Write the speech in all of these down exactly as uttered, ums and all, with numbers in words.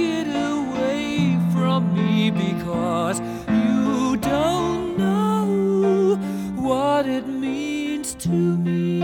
it away from me, because you don't know what it means to me.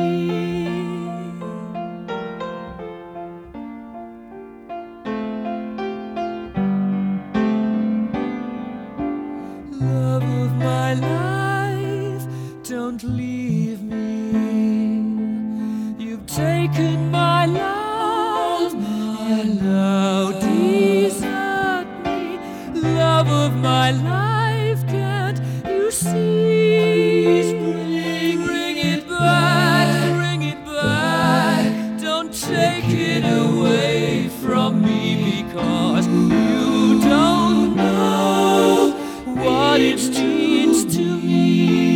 Love of my life, don't leave me. You've taken my love, and now desert me. Love of my life, can't you see? Bring, bring it back, bring it back. Don't take it away from me, because you don't know what it means to me.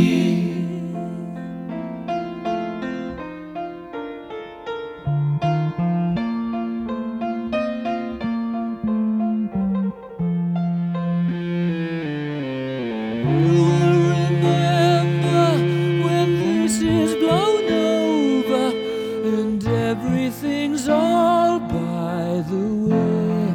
You will remember when this is blown over and everything's all by the way.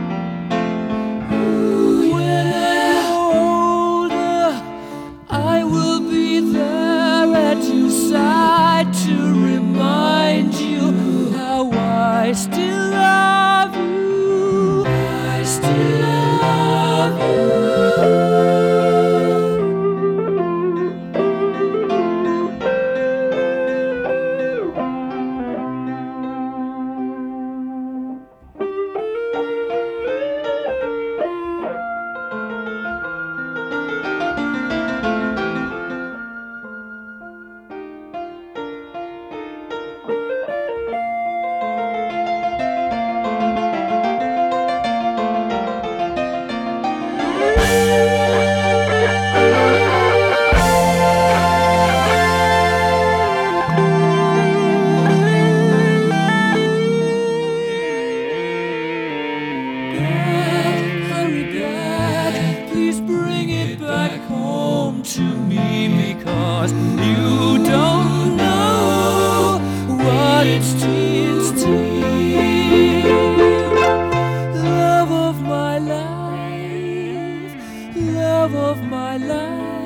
When I'm older, I will be there at your side to remind you how I still love you. I still love you. Please bring it back home to me, because you don't know what it means to me. Love of my life, love of my life.